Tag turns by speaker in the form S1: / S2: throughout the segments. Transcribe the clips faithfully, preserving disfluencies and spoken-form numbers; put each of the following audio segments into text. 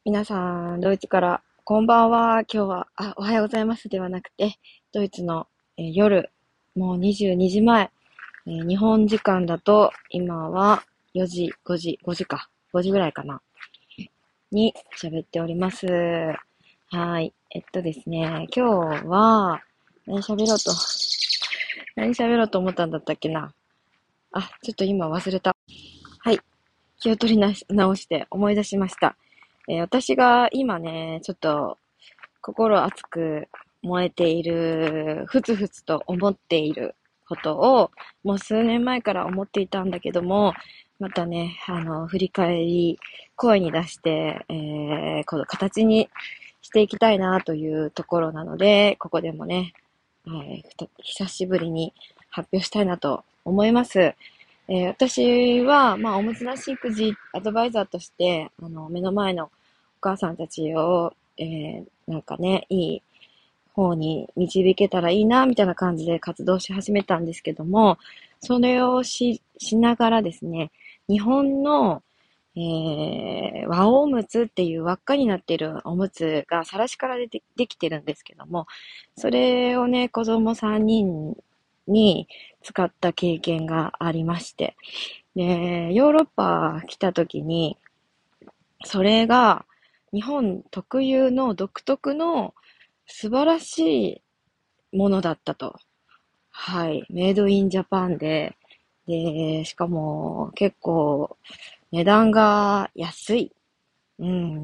S1: 皆さん、ドイツから、こんばんは。今日は、あ、おはようございますではなくて、ドイツの、えー夜、もうにじゅうにじまえ、えー日本時間だと、今はよじ、ごじ、ごじか、ごじぐらいかな、に喋っております。はい。えっとですね、今日は、何喋ろうと、何喋ろうと思ったんだったっけな。あ、ちょっと今忘れた。はい。気を取りなし直して思い出しました。えー私が今ね、ちょっと心熱く燃えている、ふつふつと思っていることを、もう数年前から思っていたんだけども、またね、あの、振り返り、声に出して、えー、この形にしていきたいなというところなので、ここでもね、はい、久しぶりに発表したいなと思います。えー私は、まあ、おむつなし育児アドバイザーとして、あの、目の前のお母さんたちを、えーなんかね、いい方に導けたらいいな、みたいな感じで活動し始めたんですけども、それをし、しながらですね、日本の、えー、和おむつっていう輪っかになっているおむつがさらしからでてできてるんですけども、それをね、子供さんにんに使った経験がありまして、で、ヨーロッパ来た時に、それが日本特有の独特の素晴らしいものだったと。はい。メイドインジャパンで、で、しかも結構値段が安い。うん、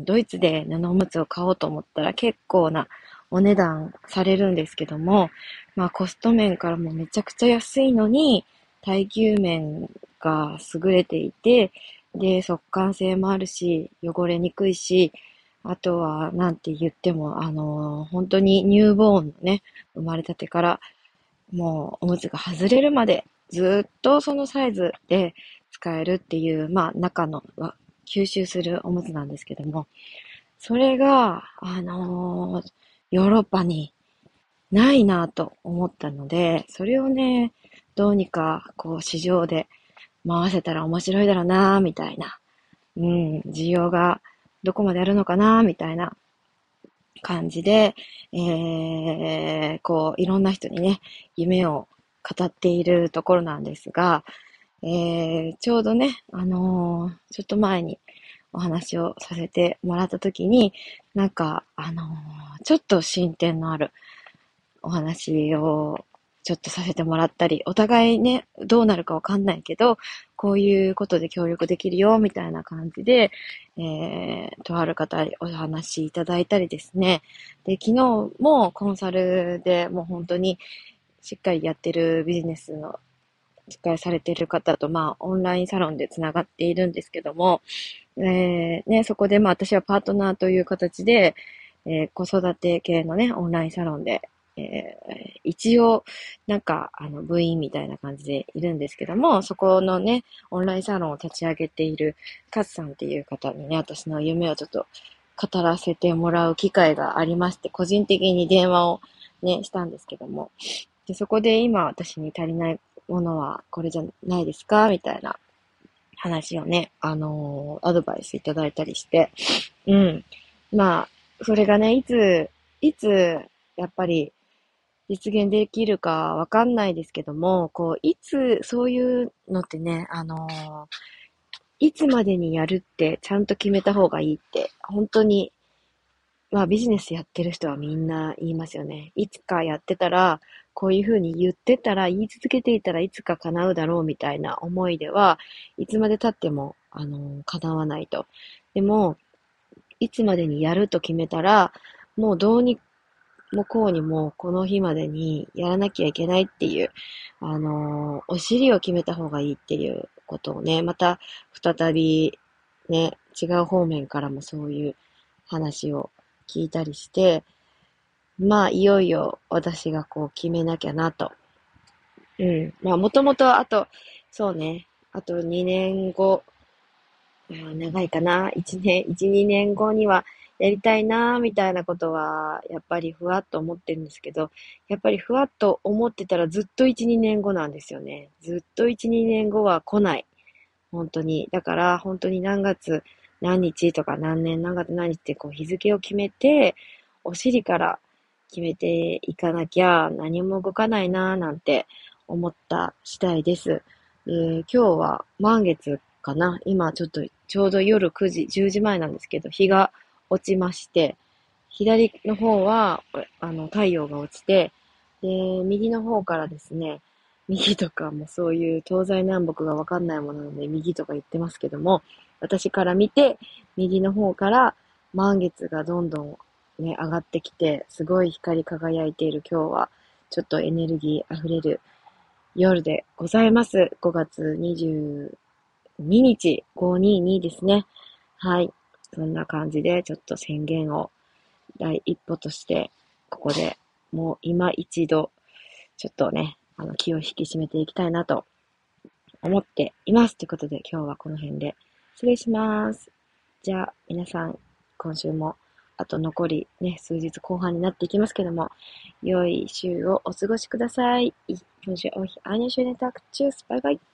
S1: ドイツで布おむつを買おうと思ったら結構なお値段されるんですけども、まあコスト面からもめちゃくちゃ安いのに、耐久面が優れていて、で、速乾性もあるし、汚れにくいし、あとは、なんて言っても、あの、本当にニューボーンのね、生まれたてからもうおむつが外れるまでずっとそのサイズで使えるっていう、まあ中のわ吸収するおむつなんですけども、それが、あのーヨーロッパにないなと思ったので、それをね、どうにかこう市場で回せたら面白いだろうなみたいな、うん、需要がどこまであるのかなみたいな感じで、えー、こう、いろんな人にね、夢を語っているところなんですが、えー、ちょうどね、あのーちょっと前にお話をさせてもらったときに、なんか、あのーちょっと進展のあるお話をちょっとさせてもらったり、お互いね、どうなるかわかんないけど、こういうことで協力できるよ、みたいな感じで、えー、とある方にお話しいただいたりですね。で、昨日もコンサルでもう本当にしっかりやってるビジネスのしっかりされている方と、まあ、オンラインサロンでつながっているんですけども、えー、ね、そこで、まあ、私はパートナーという形で、えー子育て系のね、オンラインサロンで、えー一応、なんか、あの、部員みたいな感じでいるんですけども、そこのね、オンラインサロンを立ち上げているカズさんっていう方にね、私の夢をちょっと語らせてもらう機会がありまして、個人的に電話をね、したんですけども、で、そこで今私に足りないものはこれじゃないですかみたいな話をね、あのーアドバイスいただいたりして、うん。まあ、それがね、いつ、いつ、やっぱり実現できるかわかんないですけども、こう、いつ、そういうのってね、あのーいつまでにやるってちゃんと決めた方がいいって、本当にまあビジネスやってる人はみんな言いますよね。いつかやってたら、こういうふうに言ってたら、言い続けていたらいつか叶うだろうみたいな思いでは、いつまで経っても、あの、叶わないと。でも、いつまでにやると決めたら、もうどうにもこうにもこの日までにやらなきゃいけないっていう、あの、お尻を決めた方がいいっていうことをね、また再びね、違う方面からもそういう話を聞いたりして、まあ、いよいよ私がこう決めなきゃなと。うん。まあ、もともと、あと、そうね、あとにねんご、あー長いかな、いちねん、いち、にねんごにはやりたいな、みたいなことは、やっぱりふわっと思ってるんですけど、やっぱりふわっと思ってたらずっといち、にねんごなんですよね。ずっといち、にねんごは来ない。本当に。だから、本当に何月何日とか何年何月何日ってこう日付を決めて、お尻から決めていかなきゃ何も動かないなぁなんて思った次第です。で、今日は満月かな。今ちょっとちょうど夜くじ、じゅうじまえなんですけど、日が落ちまして、左の方はあの太陽が落ちて、で、右の方からですね、右とかもそういう東西南北がわかんないものなので右とか言ってますけども、私から見て、右の方から満月がどんどんね、上がってきて、すごい光り輝いている今日は、ちょっとエネルギー溢れる夜でございます。ごがつにじゅうににち、ごににですね。はい。そんな感じで、ちょっと宣言を第一歩として、ここでもう今一度、ちょっとね、あの、気を引き締めていきたいなと思っています。ということで、今日はこの辺で失礼します。じゃあ、皆さん、今週も、あと残りね、数日後半になっていきますけども、良い週をお過ごしください。Ich wünsche euch einen schönen Tag. Tschüss. Bye bye.